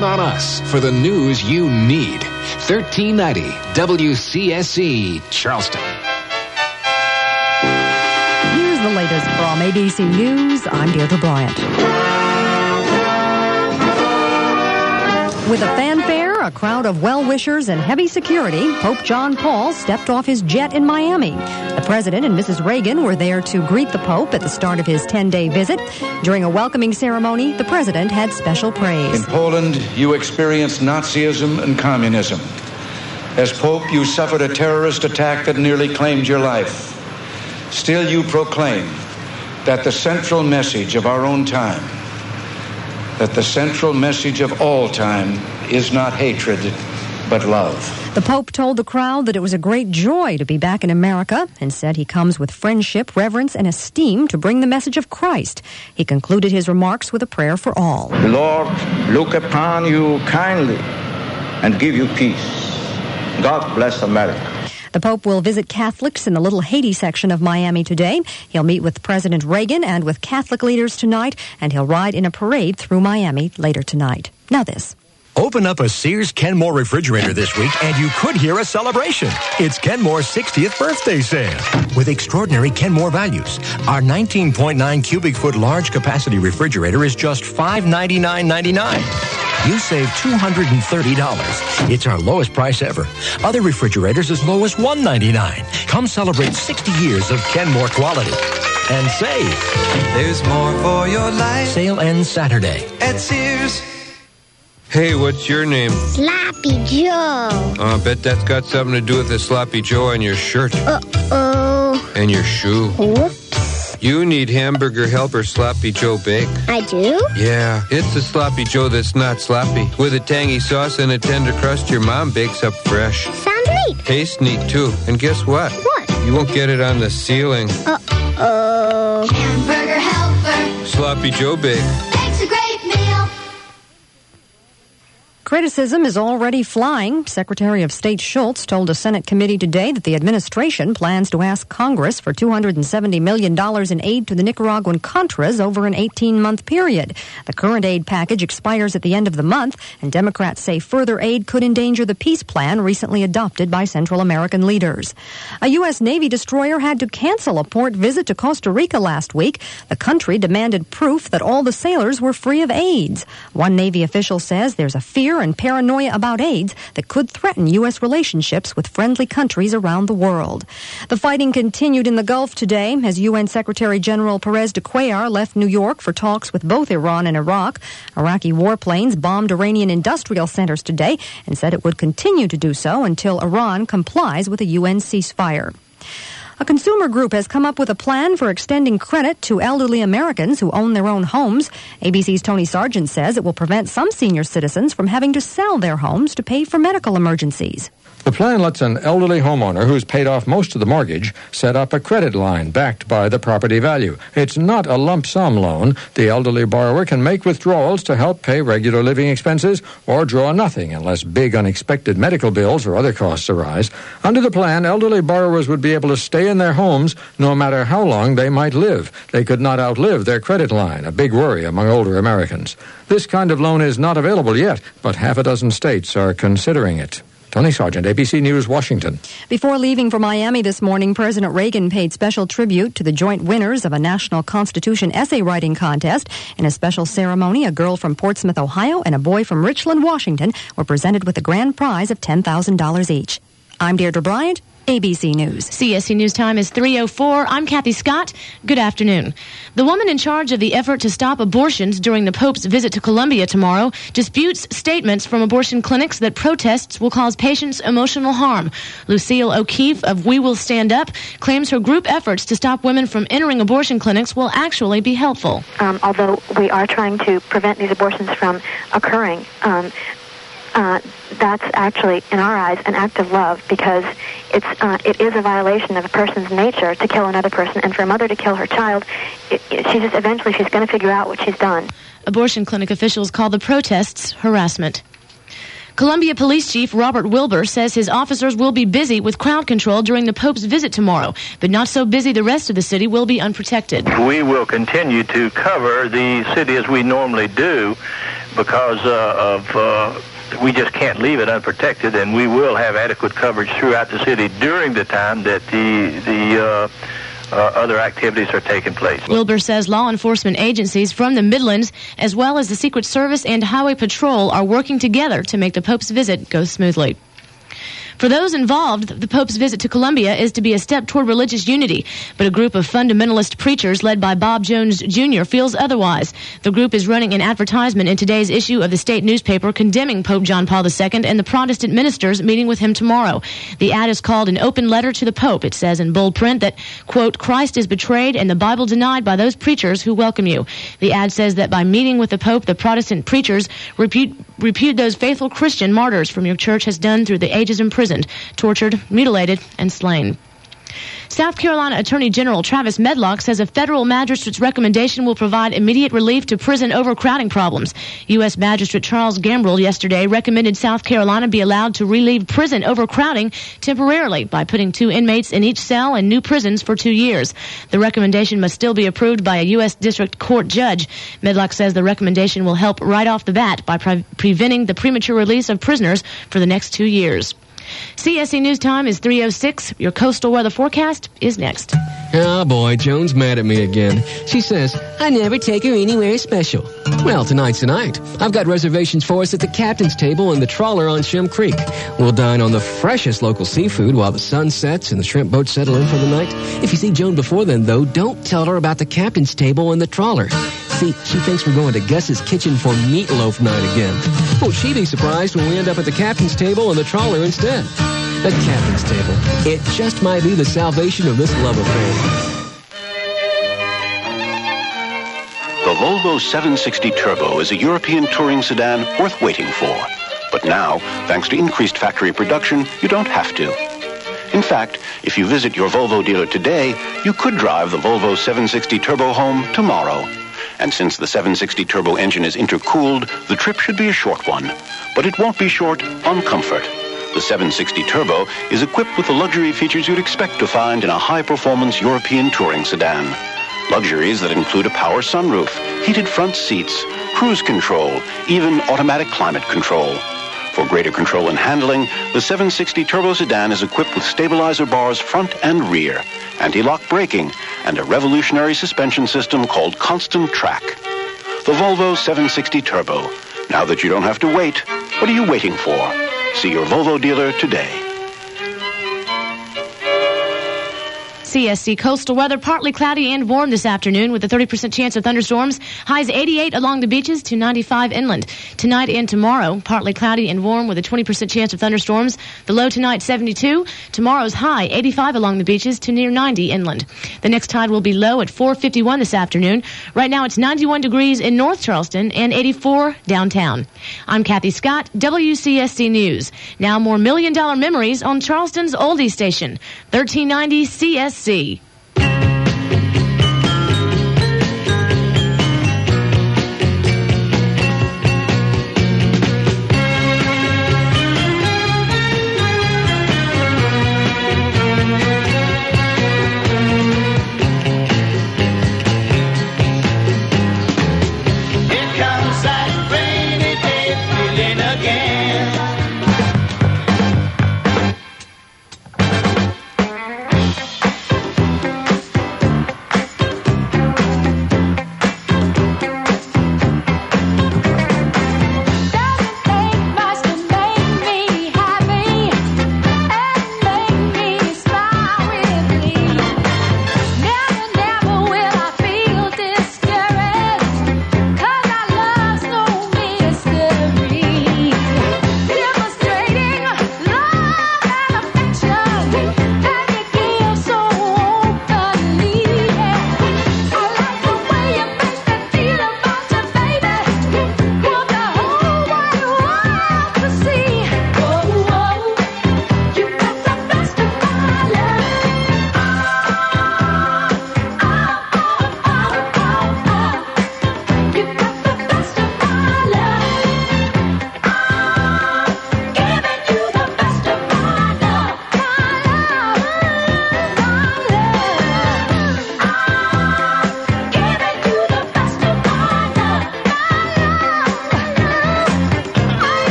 Count on us for the news you need. 1390 WCSC, Charleston. Here's the latest from ABC News. I'm Deirdre Bryant. With a fanfare, a crowd of well-wishers, and heavy security, Pope John Paul stepped off his jet in Miami. The President and Mrs. Reagan were there to greet the Pope at the start of his 10-day visit. During a welcoming ceremony, the President had special praise. In Poland, you experienced Nazism and communism. As Pope, you suffered a terrorist attack that nearly claimed your life. Still, you proclaim that the central message of our own time, that the central message of all time is not hatred, but love. The Pope told the crowd that it was a great joy to be back in America and said he comes with friendship, reverence, and esteem to bring the message of Christ. He concluded his remarks with a prayer for all. The Lord look upon you kindly and give you peace. God bless America. The Pope will visit Catholics in the Little Haiti section of Miami today. He'll meet with President Reagan and with Catholic leaders tonight, and he'll ride in a parade through Miami later tonight. Now this. Open up a Sears Kenmore refrigerator this week and you could hear a celebration. It's Kenmore's 60th birthday sale. With extraordinary Kenmore values, our 19.9 cubic foot large capacity refrigerator is just $599.99. You save $230. It's our lowest price ever. Other refrigerators as low as $199. Come celebrate 60 years of Kenmore quality and save. There's more for your life. Sale ends Saturday At Sears. Hey, what's your name? Sloppy Joe. I bet that's got something to do with the Sloppy Joe on your shirt. Uh-oh. And your shoe. Whoops. You need Hamburger Helper Sloppy Joe Bake. I do? Yeah, it's the Sloppy Joe that's not sloppy. With a tangy sauce and a tender crust your mom bakes up fresh. Sounds neat. Tastes neat, too. And guess what? What? You won't get it on the ceiling. Uh-oh. Hamburger Helper. Sloppy Joe Bake. Makes a great meal. Criticism is already flying. Secretary of State Schultz told a Senate committee today that the administration plans to ask Congress for $270 million in aid to the Nicaraguan Contras over an 18-month period. The current aid package expires at the end of the month, and Democrats say further aid could endanger the peace plan recently adopted by Central American leaders. A U.S. Navy destroyer had to cancel a port visit to Costa Rica last week. The country demanded proof that all the sailors were free of AIDS. One Navy official says there's a fear and paranoia about AIDS that could threaten U.S. relationships with friendly countries around the world. The fighting continued in the Gulf today as UN Secretary General Perez de Cuellar left New York for talks with both Iran and Iraq. Iraqi warplanes bombed Iranian industrial centers today and said it would continue to do so until Iran complies with a UN ceasefire. A consumer group has come up with a plan for extending credit to elderly Americans who own their own homes. ABC's Tony Sargent says it will prevent some senior citizens from having to sell their homes to pay for medical emergencies. The plan lets an elderly homeowner who's paid off most of the mortgage set up a credit line backed by the property value. It's not a lump sum loan. The elderly borrower can make withdrawals to help pay regular living expenses or draw nothing unless big unexpected medical bills or other costs arise. Under the plan, elderly borrowers would be able to stay in their homes no matter how long they might live. They could not outlive their credit line, a big worry among older Americans. This kind of loan is not available yet, but half a dozen states are considering it. Tony Sargent, ABC News, Washington. Before leaving for Miami this morning, President Reagan paid special tribute to the joint winners of a National Constitution essay writing contest. In a special ceremony, a girl from Portsmouth, Ohio, and a boy from Richland, Washington, were presented with a grand prize of $10,000 each. I'm Deirdre Bryant, ABC News. CSC News time is 3:04. I'm Kathy Scott. Good afternoon. The woman in charge of the effort to stop abortions during the Pope's visit to Colombia tomorrow disputes statements from abortion clinics that protests will cause patients emotional harm. Lucille O'Keefe of We Will Stand Up claims her group efforts to stop women from entering abortion clinics will actually be helpful. Although we are trying to prevent these abortions from occurring, that's actually, in our eyes, an act of love because it is a violation of a person's nature to kill another person, and for a mother to kill her child, eventually she's going to figure out what she's done. Abortion clinic officials call the protests harassment. Columbia Police Chief Robert Wilbur says his officers will be busy with crowd control during the Pope's visit tomorrow, but not so busy the rest of the city will be unprotected. We will continue to cover the city as we normally do, because we just can't leave it unprotected, and we will have adequate coverage throughout the city during the time that the other activities are taking place. Wilbur says law enforcement agencies from the Midlands, as well as the Secret Service and Highway Patrol, are working together to make the Pope's visit go smoothly. For those involved, the Pope's visit to Colombia is to be a step toward religious unity, but a group of fundamentalist preachers led by Bob Jones Jr. feels otherwise. The group is running an advertisement in today's issue of the state newspaper condemning Pope John Paul II and the Protestant ministers meeting with him tomorrow. The ad is called An Open Letter to the Pope. It says in bold print that, quote, Christ is betrayed and the Bible denied by those preachers who welcome you. The ad says that by meeting with the Pope, the Protestant preachers repute those faithful Christian martyrs from your church has done through the ages imprisoned, tortured, mutilated, and slain. South Carolina Attorney General Travis Medlock says a federal magistrate's recommendation will provide immediate relief to prison overcrowding problems. U.S. Magistrate Charles Gambrill yesterday recommended South Carolina be allowed to relieve prison overcrowding temporarily by putting 2 inmates in each cell in new prisons for 2 years. The recommendation must still be approved by a U.S. District Court judge. Medlock says the recommendation will help right off the bat by preventing the premature release of prisoners for the next 2 years. CSC News Time is 3:06. Your coastal weather forecast is next. Oh boy, Joan's mad at me again. She says, I never take her anywhere special. Well, tonight's the night. I've got reservations for us at the captain's table and the trawler on Shem Creek. We'll dine on the freshest local seafood while the sun sets and the shrimp boats settle in for the night. If you see Joan before then, though, don't tell her about the captain's table and the trawler. See, she thinks we're going to Gus's Kitchen for meatloaf night again. Won't she be surprised when we end up at the captain's table and the trawler instead? The captain's table. It just might be the salvation of this love affair. The Volvo 760 Turbo is a European touring sedan worth waiting for. But now, thanks to increased factory production, you don't have to. In fact, if you visit your Volvo dealer today, you could drive the Volvo 760 Turbo home tomorrow. And since the 760 Turbo engine is intercooled, the trip should be a short one. But it won't be short on comfort. The 760 Turbo is equipped with the luxury features you'd expect to find in a high-performance European touring sedan. Luxuries that include a power sunroof, heated front seats, cruise control, even automatic climate control. For greater control and handling, the 760 Turbo sedan is equipped with stabilizer bars front and rear, anti-lock braking, and a revolutionary suspension system called Constant Track. The Volvo 760 Turbo. Now that you don't have to wait, what are you waiting for? See your Volvo dealer today. CSC coastal weather, partly cloudy and warm this afternoon with a 30% chance of thunderstorms. Highs 88 along the beaches to 95 inland. Tonight and tomorrow, partly cloudy and warm with a 20% chance of thunderstorms. The low tonight 72. Tomorrow's high 85 along the beaches to near 90 inland. The next tide will be low at 4:51 this afternoon. Right now it's 91 degrees in North Charleston and 84 downtown. I'm Kathy Scott, WCSC News. Now more $1 Million Memories on Charleston's oldie station, 1390 CSC.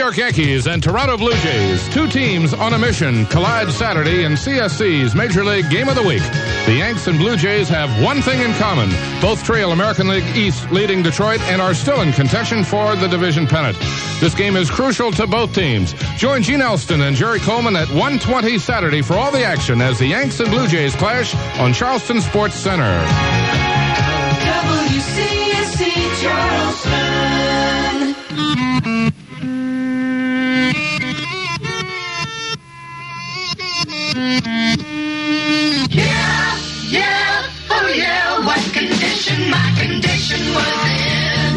York Yankees and Toronto Blue Jays, two teams on a mission, collide Saturday in CSC's Major League Game of the Week. The Yanks and Blue Jays have one thing in common. Both trail American League East leading Detroit and are still in contention for the division pennant. This game is crucial to both teams. Join Gene Elston and Jerry Coleman at 1:20 Saturday for all the action as the Yanks and Blue Jays clash on Charleston Sports Center. WCSC Charleston. Yeah, yeah, oh yeah, what condition my condition was in.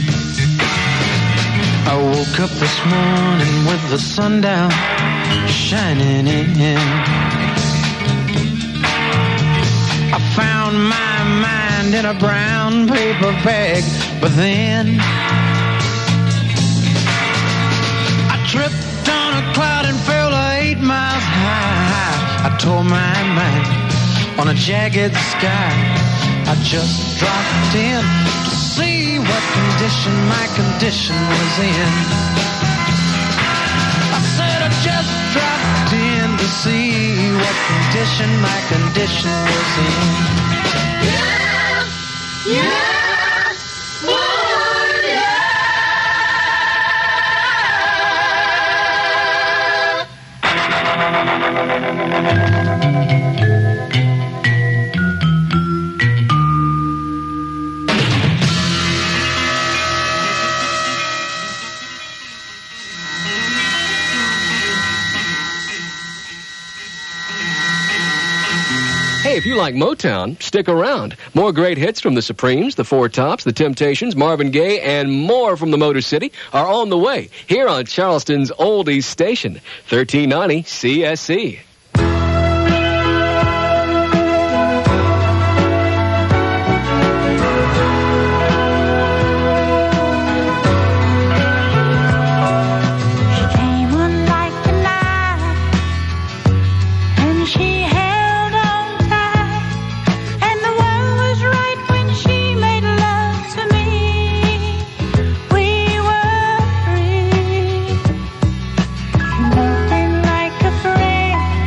I woke up this morning with the sun down shining in. I found my mind in a brown paper bag, but then I tripped on a cloud and fell 8 miles high. I tore my mind on a jagged sky. I just dropped in to see what condition my condition was in. I said I just dropped in to see what condition my condition was in. Yeah, yeah, oh yeah. Hey, if you like Motown, stick around. More great hits from the Supremes, the Four Tops, the Temptations, Marvin Gaye, and more from the Motor City are on the way here on Charleston's Oldies Station, 1390 CSC. Nothing like a friend.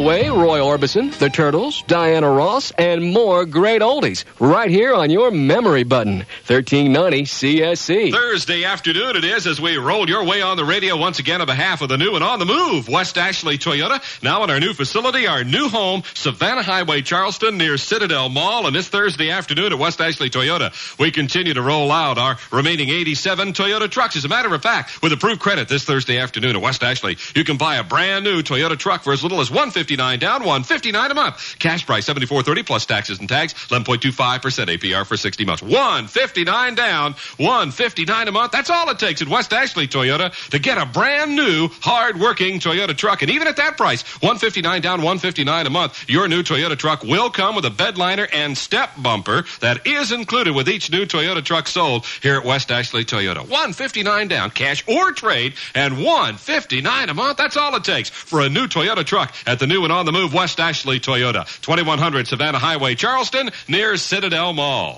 Hathaway, Roy Orbison, The Turtles, Diana Ross, and more great oldies right here on your memory button. 1390 CSC. Thursday afternoon it is as we roll your way on the radio once again on behalf of the new and on the move West Ashley Toyota. Now in our new facility, our new home, Savannah Highway, Charleston, near Citadel Mall. And this Thursday afternoon at West Ashley Toyota, we continue to roll out our remaining 87 Toyota trucks. As a matter of fact, with approved credit this Thursday afternoon at West Ashley, you can buy a brand new Toyota truck for as little as $159 down, $159 a month. Cash price $74.30 plus taxes and tags, 11.25% APR for 60 months. $159 down, $159 a month. That's all it takes at West Ashley Toyota to get a brand new, hard-working Toyota truck. And even at that price, $159 down, $159 a month, your new Toyota truck will come with a bed liner and step bumper that is included with each new Toyota truck sold here at West Ashley Toyota. $159 down, cash or trade, and $159 a month. That's all it takes for a new Toyota truck at the new and on the move West Ashley Toyota. 2100 Savannah Highway, Charleston, near Citadel Mall.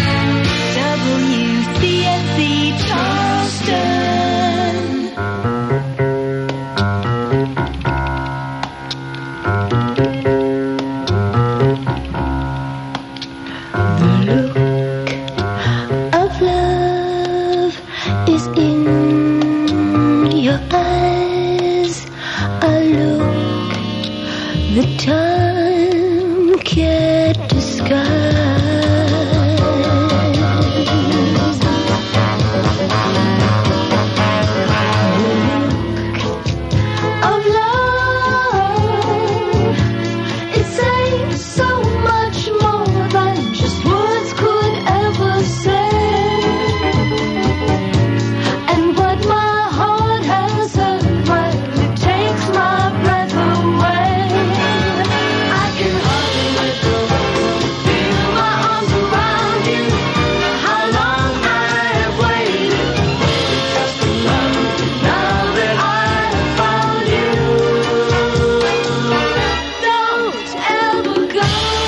WCSC Charleston. The look of love is in your eyes. A look that time can't disguise. Of love, it says so much more than just words could ever say. And what my heart has heard, well, it takes my breath away. I can hardly let go, feel my arms around you. How long I have waited just to love you. Now that I have found you, don't ever go.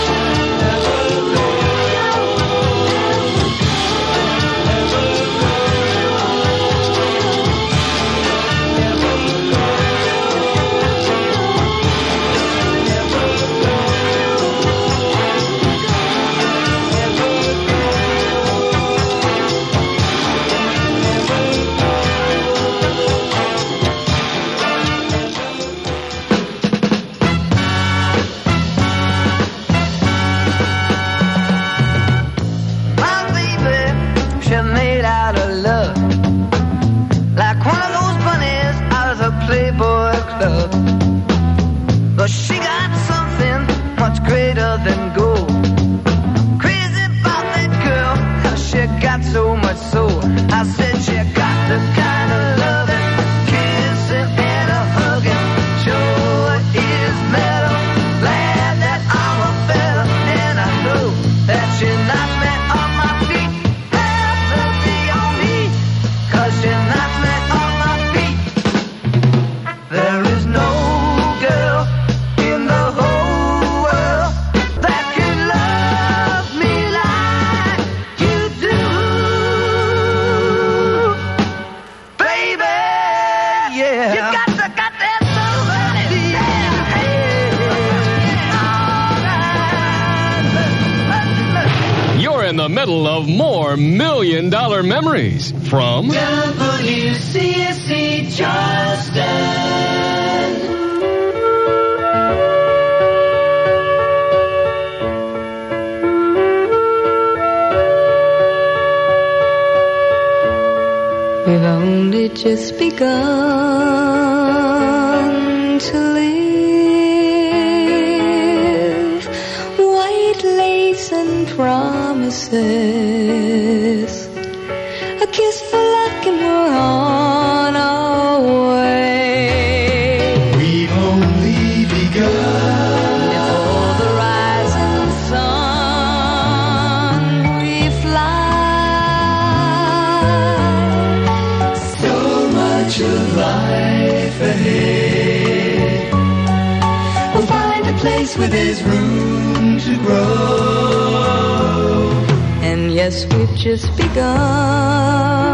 My baby, she made out of love, like one of those bunnies out of the Playboy Club. But she got something much greater than gold. Crazy about that girl, how she got so much soul. I said she got the kind of loving, kissing and a hugging. Sure is metal, glad that I'm a fella, and I know that she knocks me off my feet. Have mercy on me, 'cause she knocks me off my feet. There is no girl in the whole world that can love me like you do. Baby, yeah. You got that love in it. You're in the middle of more million-dollar memories from WCSC Charleston. We've only just begun to live. White lace and promises. A kiss for luck and we're on our way. We've only begun. Before the rising sun we fly. So much of life ahead. We'll find a place where there's room to grow. And yes, we've just begun.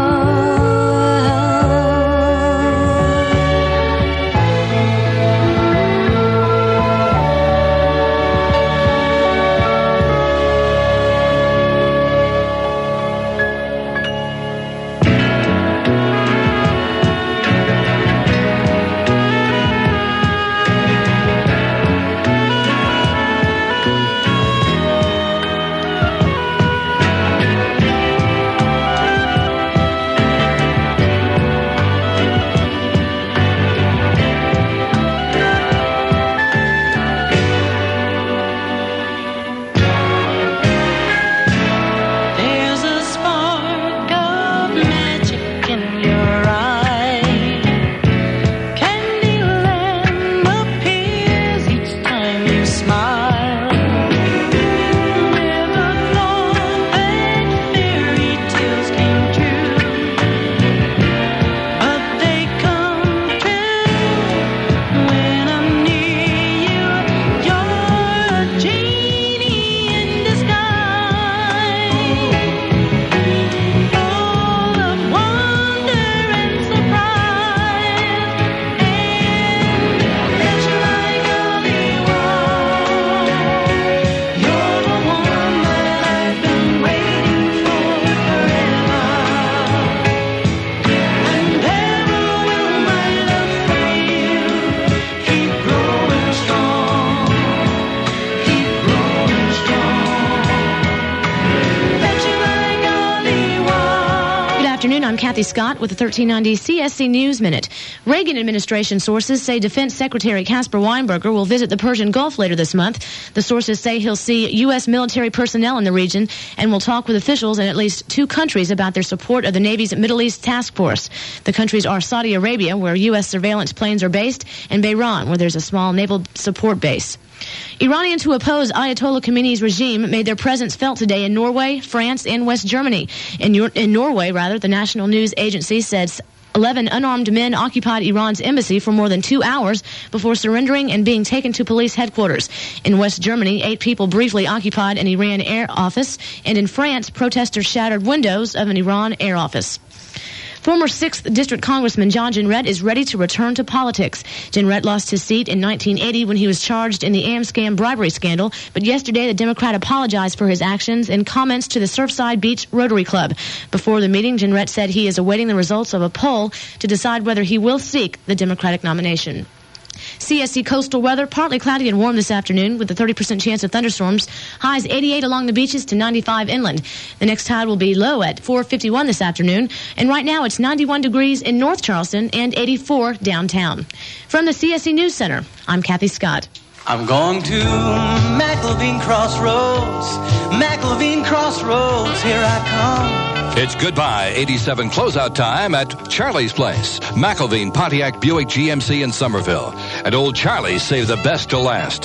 afternoon. I'm Kathy Scott with the 1390 CSC News Minute. Reagan administration sources say Defense Secretary Caspar Weinberger will visit the Persian Gulf later this month. The sources say he'll see U.S. military personnel in the region and will talk with officials in at least 2 countries about their support of the Navy's Middle East Task Force. The countries are Saudi Arabia, where U.S. surveillance planes are based, and Bahrain, where there's a small naval support base. Iranians who oppose Ayatollah Khomeini's regime made their presence felt today in Norway, France, and West Germany. In Norway, the national news agency said 11 unarmed men occupied Iran's embassy for more than 2 hours before surrendering and being taken to police headquarters. In West Germany, 8 people briefly occupied an Iran air office, and in France, protesters shattered windows of an Iran air office. Former 6th District Congressman John Jenrette is ready to return to politics. Jenrette lost his seat in 1980 when he was charged in the Amscam bribery scandal, but yesterday the Democrat apologized for his actions in comments to the Surfside Beach Rotary Club. Before the meeting, Jenrette said he is awaiting the results of a poll to decide whether he will seek the Democratic nomination. CSC coastal weather, partly cloudy and warm this afternoon with a 30% chance of thunderstorms. Highs 88 along the beaches to 95 inland. The next tide will be low at 4:51 this afternoon. And right now it's 91 degrees in North Charleston and 84 downtown. From the CSC News Center, I'm Kathy Scott. I'm going to McElveen Crossroads. McElveen Crossroads, here I come. It's goodbye 87 closeout time at Charlie's Place. McElveen, Pontiac, Buick, GMC in Somerville. At Old Charlie's, save the best to last.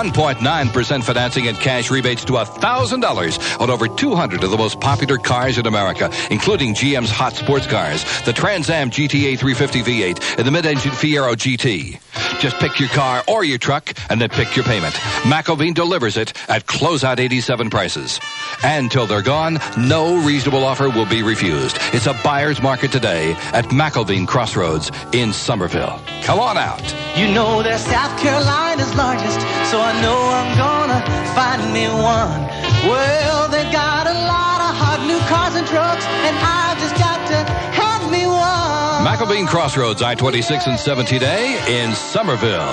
1.9% financing and cash rebates to $1,000 on over 200 of the most popular cars in America, including GM's hot sports cars, the Trans Am GTA 350 V8, and the mid-engine Fiero GT. Just pick your car or your truck and then pick your payment. McElveen delivers it at closeout 87 prices. And till they're gone, no reasonable offer will be refused. It's a buyer's market today at McElveen Crossroads in Somerville. Come on out. You know they're South Carolina's largest, so I know I'm gonna find me one. Well, they got a lot of hot new cars and trucks, and I've just got to have me one. McElveen Crossroads, I-26 and 70A in Somerville.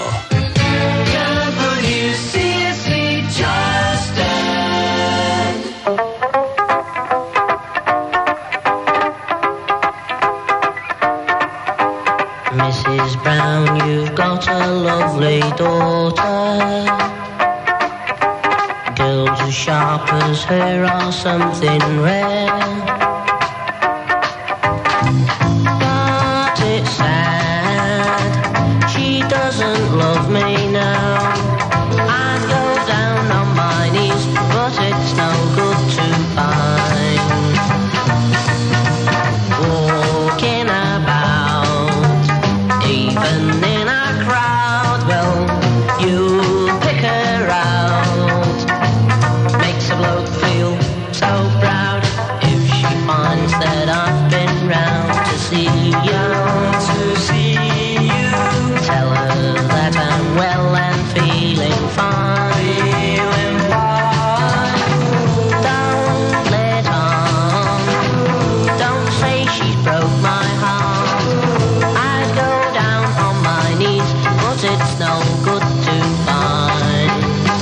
WCSC Charleston. Mrs. Brown, you've got a lovely daughter. Girls as sharp as her are something rare. But it's sad, she doesn't love me now. I'd go down on my knees, but it's no good to find. Walking about, even in a crowd, well, you pick her out. Makes a bloke feel so proud if she finds that I've been round to see you. Tell her that I'm well and feeling fine. Don't let on. Don't say she's broke my heart. I'd go down on my knees, but it's no good to find.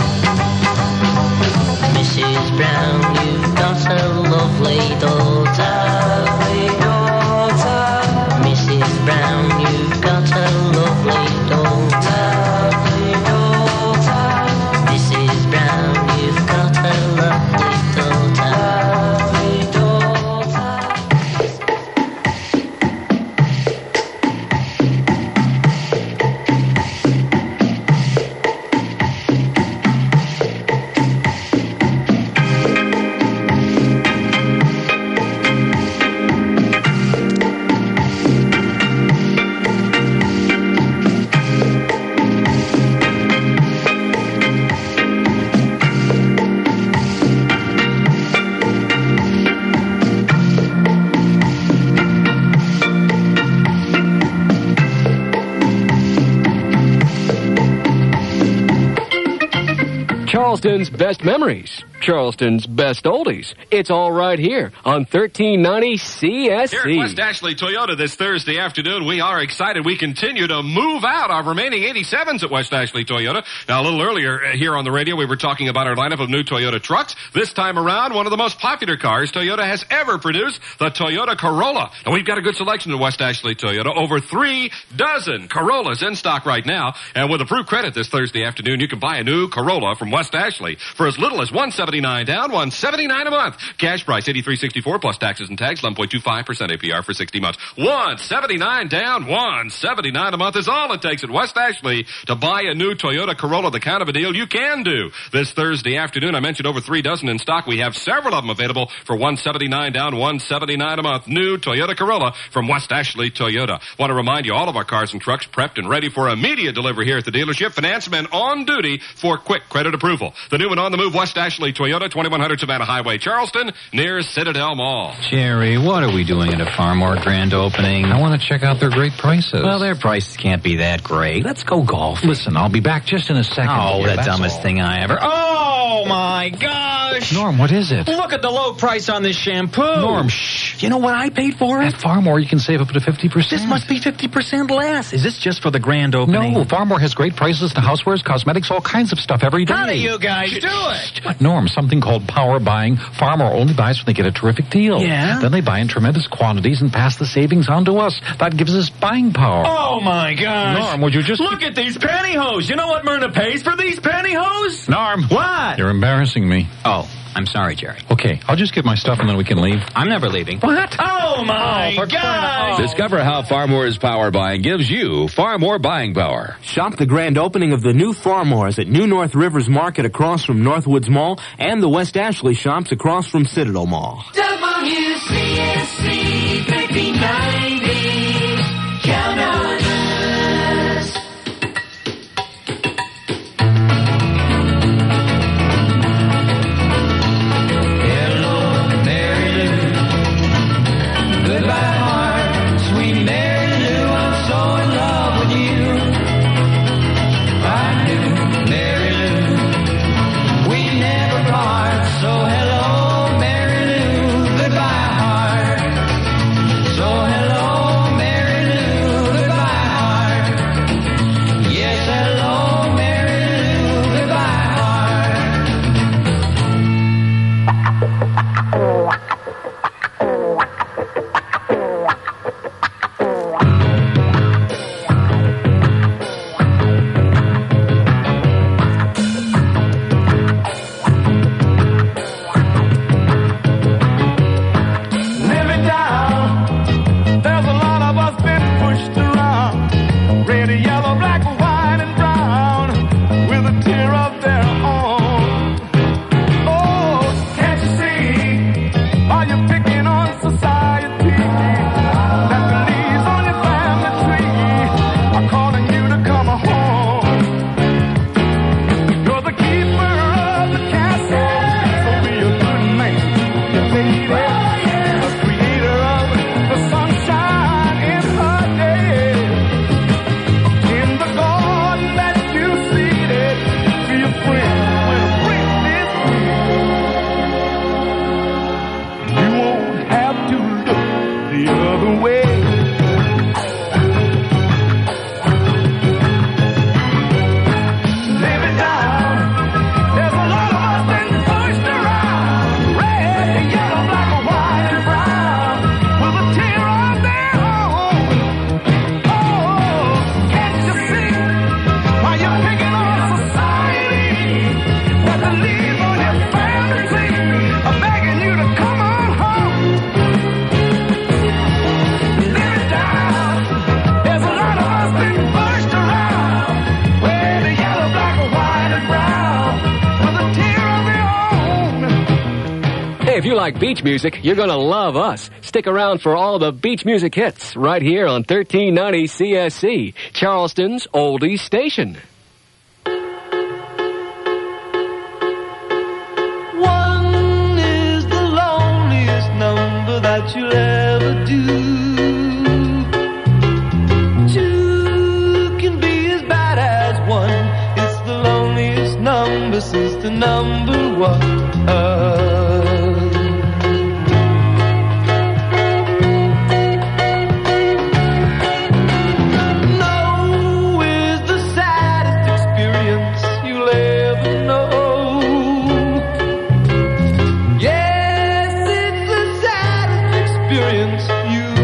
Mrs. Brown, you've got a lovely daughter. Mrs. Brown, you've got a lovely daughter. Mrs. Brown, you've got a lovely Charleston's best memories. Charleston's best oldies. It's all right here on 1390 CSC. Here at West Ashley Toyota this Thursday afternoon, we are excited. We continue to move out our remaining 87s at West Ashley Toyota. Now, a little earlier here on the radio, we were talking about our lineup of new Toyota trucks. This time around, one of the most popular cars Toyota has ever produced, the Toyota Corolla. And we've got a good selection at West Ashley Toyota. Over 3 dozen Corollas in stock right now. And with approved credit this Thursday afternoon, you can buy a new Corolla from West Ashley for as little as $179 down, $179 a month. Cash price $83.64 plus taxes and tags, 11.25% APR for 60 months. $179 down, $179 a month is all it takes at West Ashley to buy a new Toyota Corolla, the kind of a deal you can do. This Thursday afternoon, I mentioned over 3 dozen in stock. We have several of them available for $179 down, $179 a month. New Toyota Corolla from West Ashley Toyota. Want to remind you, all of our cars and trucks prepped and ready for immediate delivery here at the dealership. Finance men on duty for quick credit approval. The new and on-the-move West Ashley Toyota, 2100 Savannah Highway, Charleston, near Citadel Mall. Jerry, what are we doing at a Farmore grand opening? I want to check out their great prices. Well, their prices can't be that great. Let's go golf. Listen, I'll be back just in a second. Oh, the dumbest thing I ever... Oh, my gosh! Norm, what is it? Look at the low price on this shampoo. Norm, shh. You know what I paid for it? At Farmore, you can save up to 50%. This must be 50% less. Is this just for the grand opening? No, Farmore has great prices on housewares, cosmetics, all kinds of stuff every day. How do you guys do it? Norm, something called power buying. Farmore only buys when they get a terrific deal. Yeah? Then they buy in tremendous quantities and pass the savings on to us. That gives us buying power. Oh, my gosh. Norm, would you just... Look at these pantyhose. You know what Myrna pays for these pantyhose? Norm. What? You're embarrassing me. Oh, I'm sorry, Jerry. Okay, I'll just get my stuff and then we can leave. I'm never leaving. What? Oh, my gosh. Discover how Farmore's power buying gives you far more buying power. Shop the grand opening of the new Farmores at New North Rivers Market across from Northwoods Mall and the West Ashley shops across from Citadel Mall. WCSC 1390. Count on us. If you like beach music, you're going to love us. Stick around for all the beach music hits right here on 1390 CSC, Charleston's oldies station. One is the loneliest number that you'll ever do. Two can be as bad as one. It's the loneliest number since the number one. experience you.